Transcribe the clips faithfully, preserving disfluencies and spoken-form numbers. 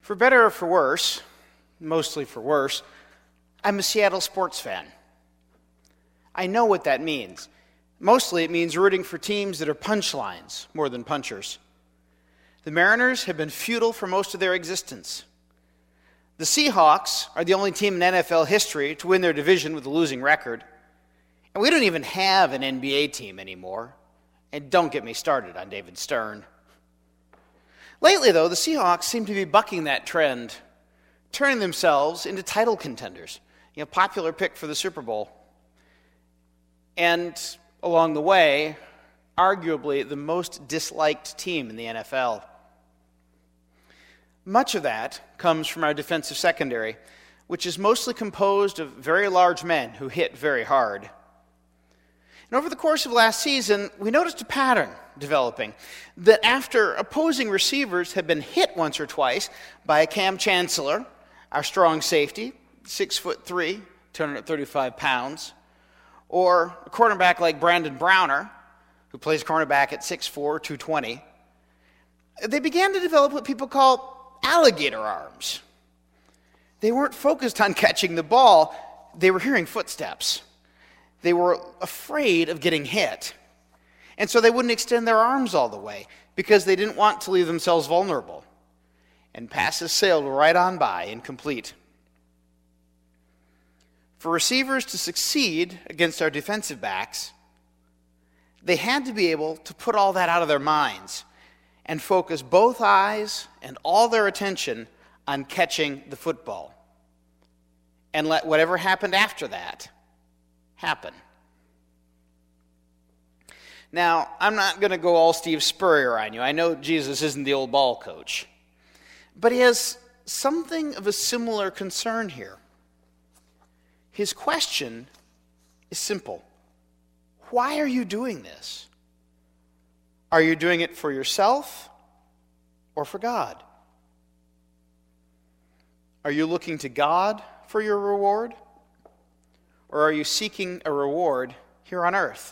For better or for worse, mostly for worse, I'm a Seattle sports fan. I know what that means. Mostly it means rooting for teams that are punchlines more than punchers. The Mariners have been futile for most of their existence. The Seahawks are the only team in N F L history to win their division with a losing record. And we don't even have an N B A team anymore. And don't get me started on David Stern. Lately, though, the Seahawks seem to be bucking that trend, turning themselves into title contenders, you know, popular pick for the Super Bowl. And along the way, arguably the most disliked team in the N F L. Much of that comes from our defensive secondary, which is mostly composed of very large men who hit very hard. And over the course of last season, we noticed a pattern developing, that after opposing receivers had been hit once or twice by a Cam Chancellor, our strong safety, six foot three, two hundred thirty-five pounds, or a cornerback like Brandon Browner, who plays cornerback at six foot four, two twenty, they began to develop what people call alligator arms. They weren't focused on catching the ball, they were hearing footsteps. They were afraid of getting hit. And so they wouldn't extend their arms all the way because they didn't want to leave themselves vulnerable. And passes sailed right on by, incomplete. For receivers to succeed against our defensive backs, they had to be able to put all that out of their minds and focus both eyes and all their attention on catching the football. And let whatever happened after that happen. Now, I'm not going to go all Steve Spurrier on you. I know Jesus isn't the old ball coach. But he has something of a similar concern here. His question is simple. Why are you doing this? Are you doing it for yourself or for God? Are you looking to God for your reward? Or are you seeking a reward here on earth?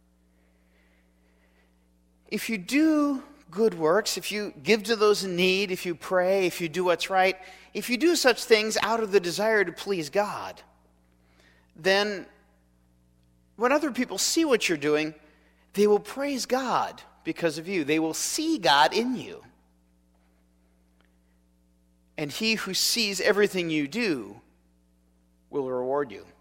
If you do good works, if you give to those in need, if you pray, if you do what's right, if you do such things out of the desire to please God, then when other people see what you're doing, they will praise God because of you. They will see God in you. And he who sees everything you do will reward you.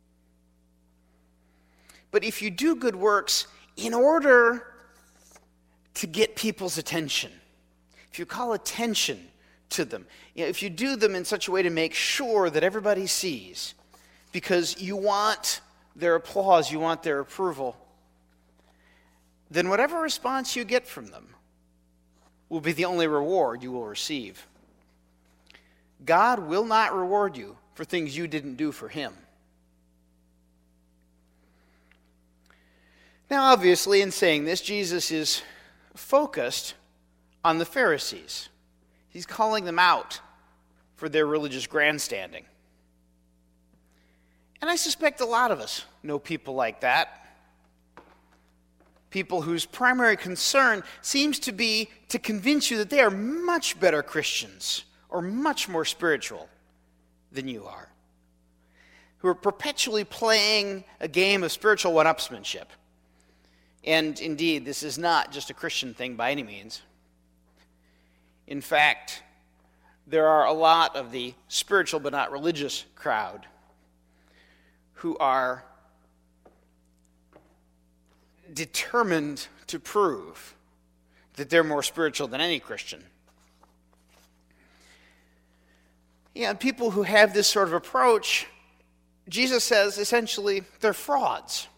But if you do good works in order to get people's attention, if you call attention to them, you know, if you do them in such a way to make sure that everybody sees, because you want their applause, you want their approval, then whatever response you get from them will be the only reward you will receive. God will not reward you for things you didn't do for him. Now, obviously, in saying this, Jesus is focused on the Pharisees. He's calling them out for their religious grandstanding. And I suspect a lot of us know people like that. People whose primary concern seems to be to convince you that they are much better Christians or much more spiritual than you are. Who are perpetually playing a game of spiritual one-upsmanship. And indeed, this is not just a Christian thing by any means. In fact, there are a lot of the spiritual but not religious crowd who are determined to prove that they're more spiritual than any Christian. Yeah, and people who have this sort of approach, Jesus says essentially they're frauds.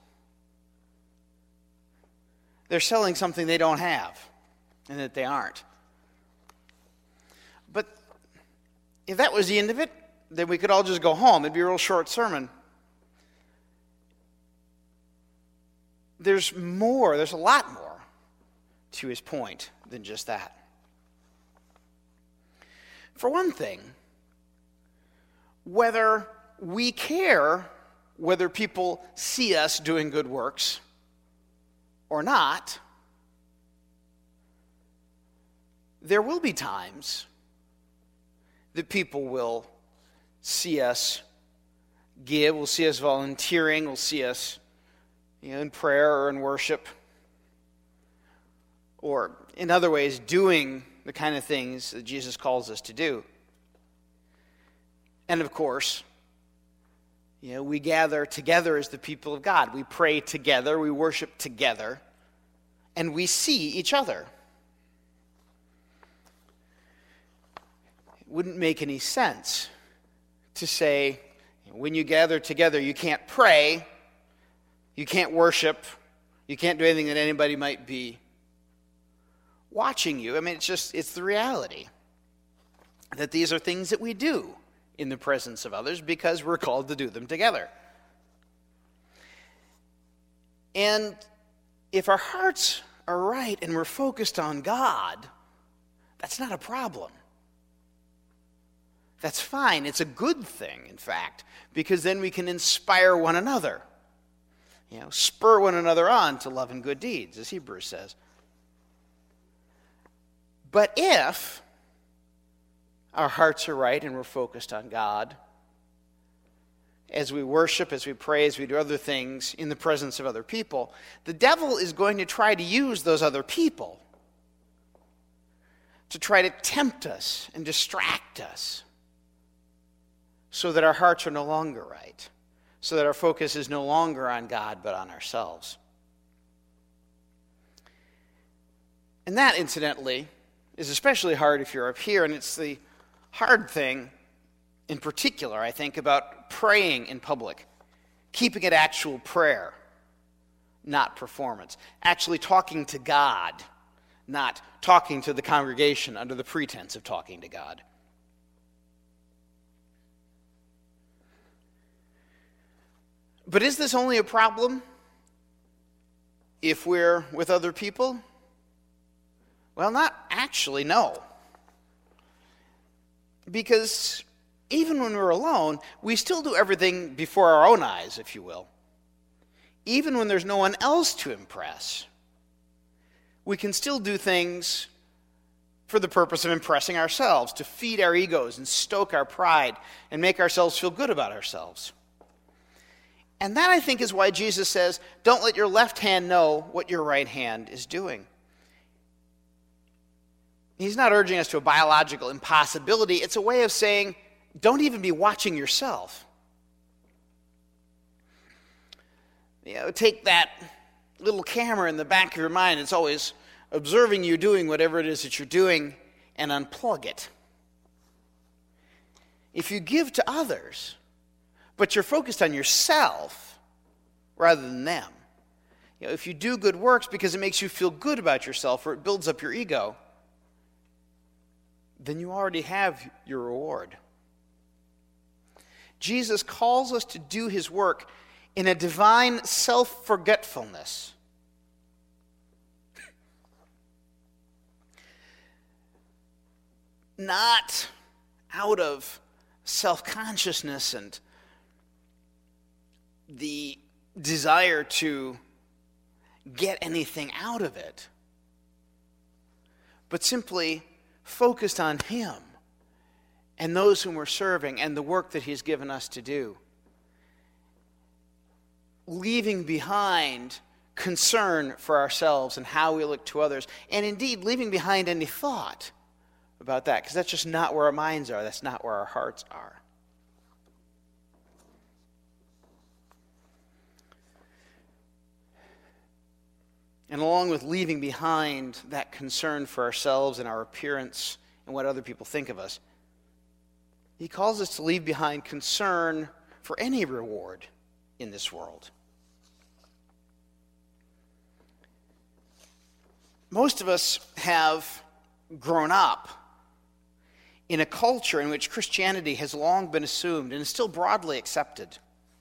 They're selling something they don't have and that they aren't. But if that was the end of it, then we could all just go home. It'd be a real short sermon. There's more, there's a lot more to his point than just that. For one thing, whether we care whether people see us doing good works or not, there will be times that people will see us give, will see us volunteering, will see us, you know, in prayer or in worship, or in other ways doing the kind of things that Jesus calls us to do. And of course, you know, we gather together as the people of God. We pray together, we worship together, and we see each other. It wouldn't make any sense to say, when you gather together, you can't pray, you can't worship, you can't do anything that anybody might be watching you. I mean, it's just, it's the reality that these are things that we do in the presence of others because we're called to do them together. And if our hearts are right and we're focused on God, that's not a problem. That's fine. It's a good thing, in fact, because then we can inspire one another. You know, spur one another on to love and good deeds, as Hebrews says. But if our hearts are right and we're focused on God, as we worship, as we pray, as we do other things in the presence of other people, the devil is going to try to use those other people to try to tempt us and distract us so that our hearts are no longer right, so that our focus is no longer on God but on ourselves. And that, incidentally, is especially hard if you're up here, and it's the hard thing in particular, I think, about praying in public, keeping it actual prayer, not performance, actually talking to God, not talking to the congregation under the pretense of talking to God. But is this only a problem if we're with other people? Well, not actually, no. Because even when we're alone, we still do everything before our own eyes, if you will. Even when there's no one else to impress, we can still do things for the purpose of impressing ourselves, to feed our egos and stoke our pride and make ourselves feel good about ourselves. And that, I think, is why Jesus says, don't let your left hand know what your right hand is doing. He's not urging us to a biological impossibility. It's a way of saying, don't even be watching yourself. You know, take that little camera in the back of your mind. It's always observing you doing whatever it is that you're doing, and unplug it. If you give to others, but you're focused on yourself rather than them, you know, if you do good works because it makes you feel good about yourself or it builds up your ego, then you already have your reward. Jesus calls us to do his work in a divine self-forgetfulness. Not out of self-consciousness and the desire to get anything out of it, but simply focused on him and those whom we're serving and the work that he's given us to do. Leaving behind concern for ourselves and how we look to others, and indeed leaving behind any thought about that, because that's just not where our minds are. That's not where our hearts are. And along with leaving behind that concern for ourselves and our appearance and what other people think of us, he calls us to leave behind concern for any reward in this world. Most of us have grown up in a culture in which Christianity has long been assumed and is still broadly accepted.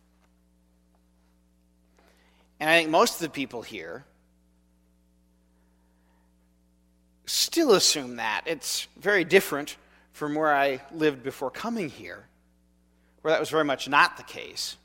And I think most of the people here still assume that. It's very different from where I lived before coming here, where that was very much not the case.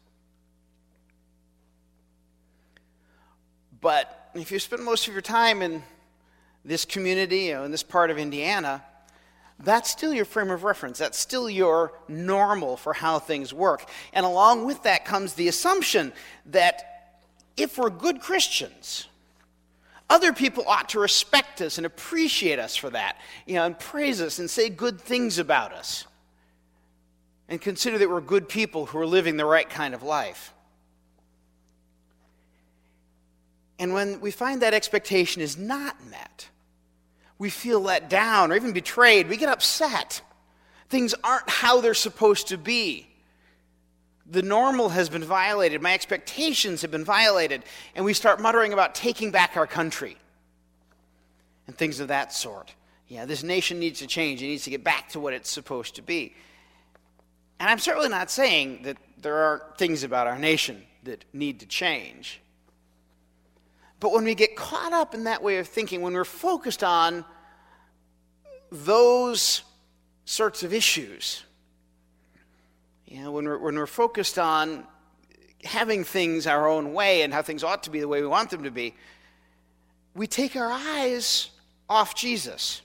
But if you spend most of your time in this community, you know, in this part of Indiana, that's still your frame of reference. That's still your normal for how things work. And along with that comes the assumption that if we're good Christians, other people ought to respect us and appreciate us for that, you know, and praise us and say good things about us, and consider that we're good people who are living the right kind of life. And when we find that expectation is not met, we feel let down or even betrayed. We get upset. Things aren't how they're supposed to be. The normal has been violated. My expectations have been violated. And we start muttering about taking back our country and things of that sort. Yeah, this nation needs to change. It needs to get back to what it's supposed to be. And I'm certainly not saying that there are things about our nation that need to change. But when we get caught up in that way of thinking, when we're focused on those sorts of issues, you know, when we're, when we're focused on having things our own way and how things ought to be the way we want them to be, we take our eyes off Jesus.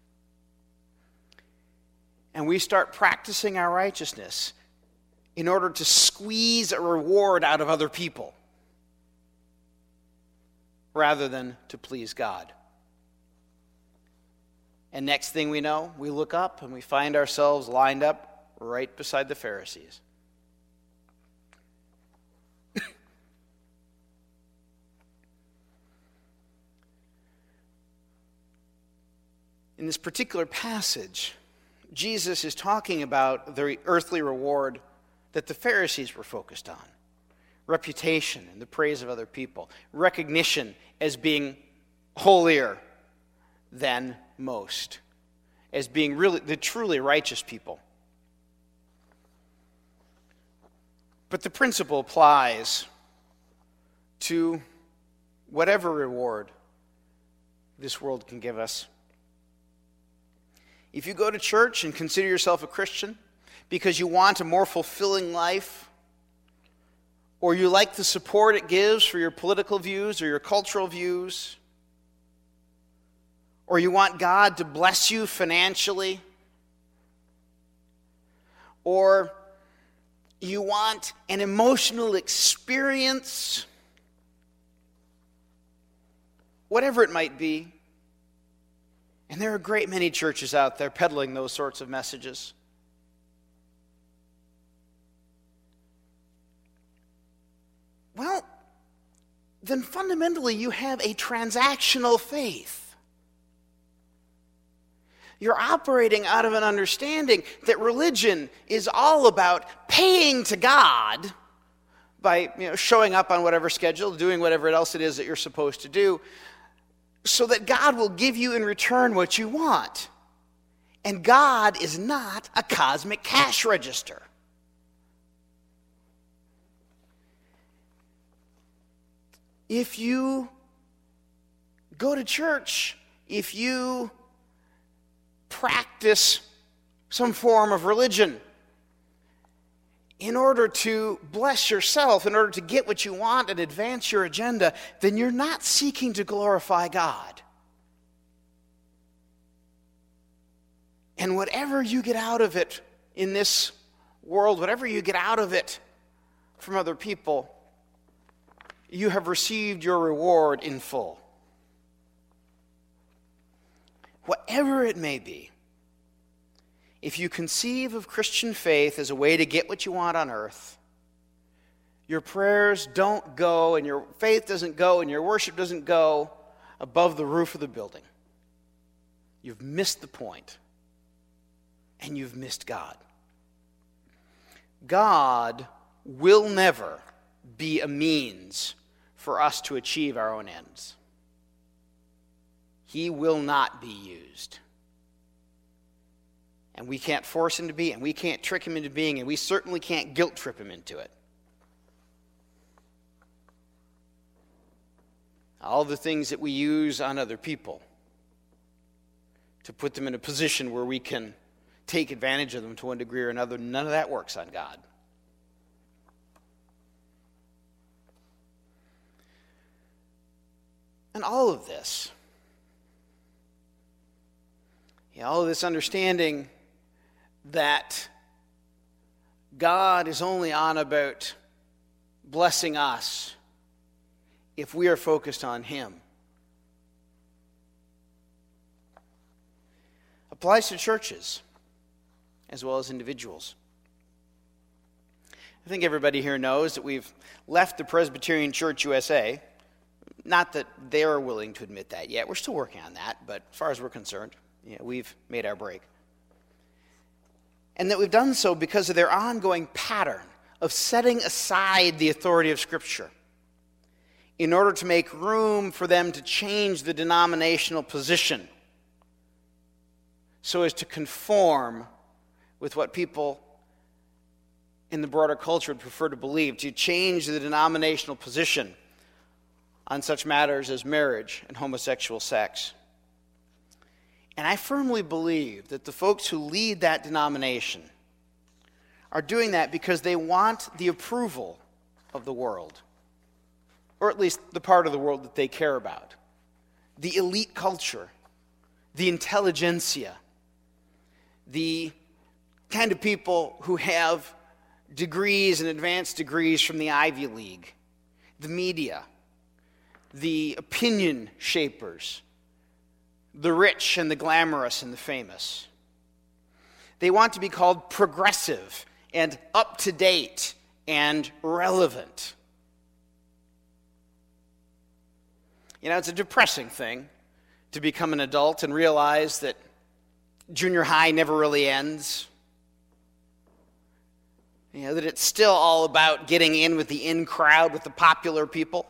And we start practicing our righteousness in order to squeeze a reward out of other people, rather than to please God. And next thing we know, we look up and we find ourselves lined up right beside the Pharisees. In this particular passage, Jesus is talking about the earthly reward that the Pharisees were focused on. Reputation and the praise of other people. Recognition as being holier than most. As being really the truly righteous people. But the principle applies to whatever reward this world can give us. If you go to church and consider yourself a Christian because you want a more fulfilling life, or you like the support it gives for your political views or your cultural views, or you want God to bless you financially, or you want an emotional experience, whatever it might be, and there are a great many churches out there peddling those sorts of messages. Well, then fundamentally you have a transactional faith. You're operating out of an understanding that religion is all about paying to God by, you know, showing up on whatever schedule, doing whatever else it is that you're supposed to do, so that God will give you in return what you want. And God is not a cosmic cash register. If you go to church, if you practice some form of religion in order to bless yourself, in order to get what you want and advance your agenda, then you're not seeking to glorify God. And whatever you get out of it in this world, whatever you get out of it from other people, you have received your reward in full. Whatever it may be, if you conceive of Christian faith as a way to get what you want on earth, your prayers don't go, and your faith doesn't go, and your worship doesn't go above the roof of the building. You've missed the point, and you've missed God. God will never be a means for us to achieve our own ends. He will not be used. And we can't force him to be, and we can't trick him into being, and we certainly can't guilt trip him into it. All the things that we use on other people to put them in a position where we can take advantage of them to one degree or another, none of that works on God. And all of this You know, all this understanding that God is only on about blessing us if we are focused on Him. Applies to churches as well as individuals. I think everybody here knows that we've left the Presbyterian Church U S A. Not that they're willing to admit that yet. We're still working on that, but as far as we're concerned, yeah, we've made our break. And that we've done so because of their ongoing pattern of setting aside the authority of Scripture in order to make room for them to change the denominational position so as to conform with what people in the broader culture would prefer to believe, to change the denominational position on such matters as marriage and homosexual sex. And I firmly believe that the folks who lead that denomination are doing that because they want the approval of the world, or at least the part of the world that they care about. The elite culture, the intelligentsia, the kind of people who have degrees and advanced degrees from the Ivy League, the media, the opinion shapers, the rich and the glamorous and the famous. They want to be called progressive and up-to-date and relevant. You know, it's a depressing thing to become an adult and realize that junior high never really ends. You know, that it's still all about getting in with the in crowd, with the popular people.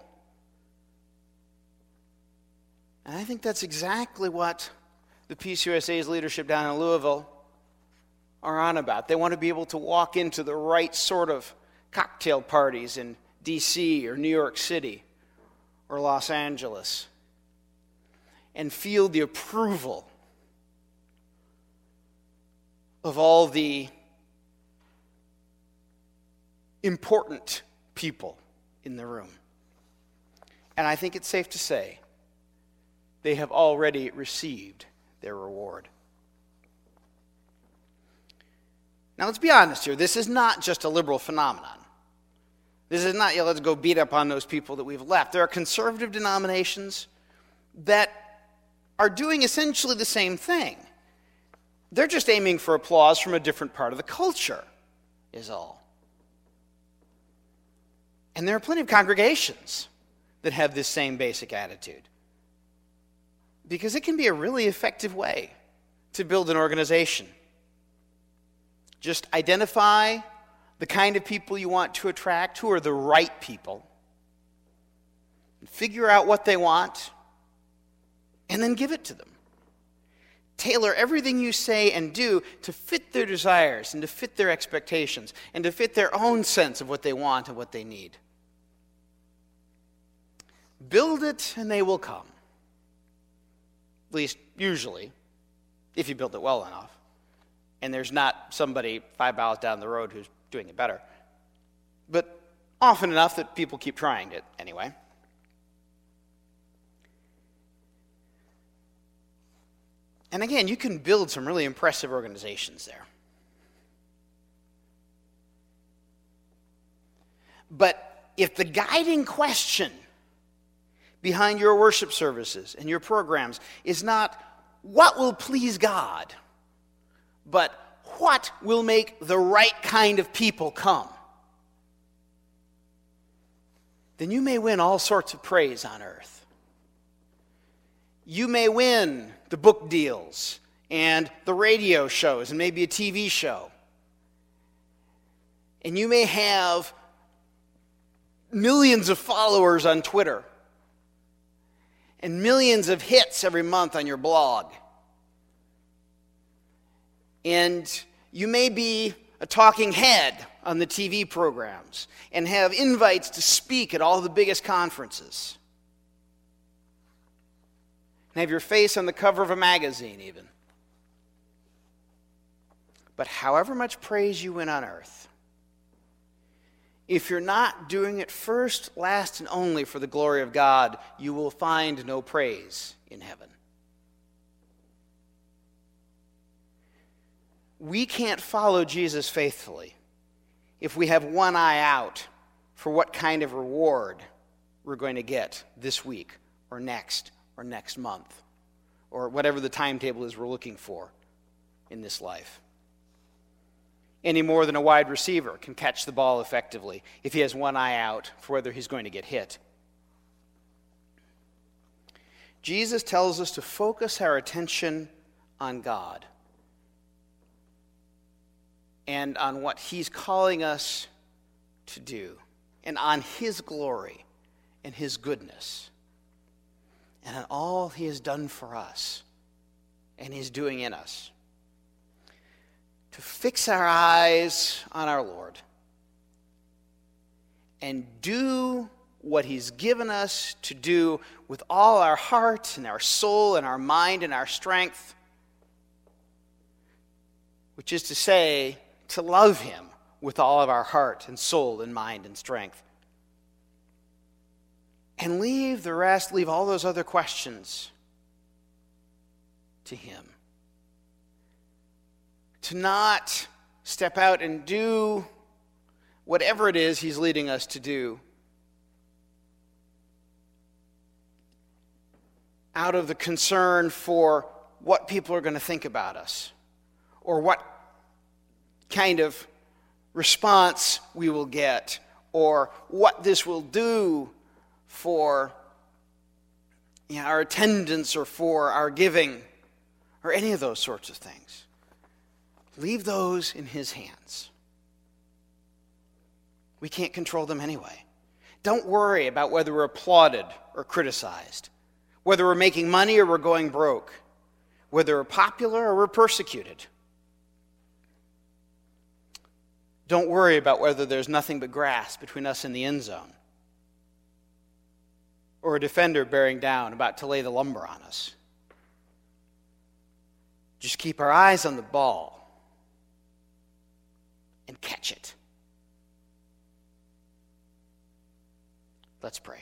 And I think that's exactly what the Peace U S A's leadership down in Louisville are on about. They want to be able to walk into the right sort of cocktail parties in D C or New York City or Los Angeles and feel the approval of all the important people in the room. And I think it's safe to say they have already received their reward. Now, let's be honest here. This is not just a liberal phenomenon. This is not, yeah, let's go beat up on those people that we've left. There are conservative denominations that are doing essentially the same thing. They're just aiming for applause from a different part of the culture, is all. And there are plenty of congregations that have this same basic attitude, because it can be a really effective way to build an organization. Just identify the kind of people you want to attract, who are the right people, and figure out what they want, and then give it to them. Tailor everything you say and do to fit their desires and to fit their expectations and to fit their own sense of what they want and what they need. Build it and they will come. At least, usually, if you build it well enough. And there's not somebody five miles down the road who's doing it better. But often enough that people keep trying it anyway. And again, you can build some really impressive organizations there. But if the guiding question behind your worship services and your programs is not what will please God, but what will make the right kind of people come, then you may win all sorts of praise on earth. You may win the book deals and the radio shows and maybe a T V show. And you may have millions of followers on Twitter and millions of hits every month on your blog. And you may be a talking head on the T V programs and have invites to speak at all the biggest conferences. And have your face on the cover of a magazine even. But however much praise you win on earth, if you're not doing it first, last, and only for the glory of God, you will find no praise in heaven. we can't follow Jesus faithfully if we have one eye out for what kind of reward we're going to get this week or next or next month or whatever the timetable is we're looking for in this life. Any more than a wide receiver can catch the ball effectively if he has one eye out for whether he's going to get hit. Jesus tells us to focus our attention on God and on what he's calling us to do and on his glory and his goodness and on all he has done for us and is doing in us. To fix our eyes on our Lord and do what he's given us to do with all our heart and our soul and our mind and our strength, which is to say, to love him with all of our heart and soul and mind and strength. And leave the rest, leave all those other questions to him. To not step out and do whatever it is he's leading us to do out of the concern for what people are going to think about us or what kind of response we will get or what this will do for you know, our attendance or for our giving or any of those sorts of things. Leave those in his hands. We can't control them anyway. Don't worry about whether we're applauded or criticized, whether we're making money or we're going broke, whether we're popular or we're persecuted. Don't worry about whether there's nothing but grass between us and the end zone, or a defender bearing down about to lay the lumber on us. Just keep our eyes on the ball and catch it. Let's pray.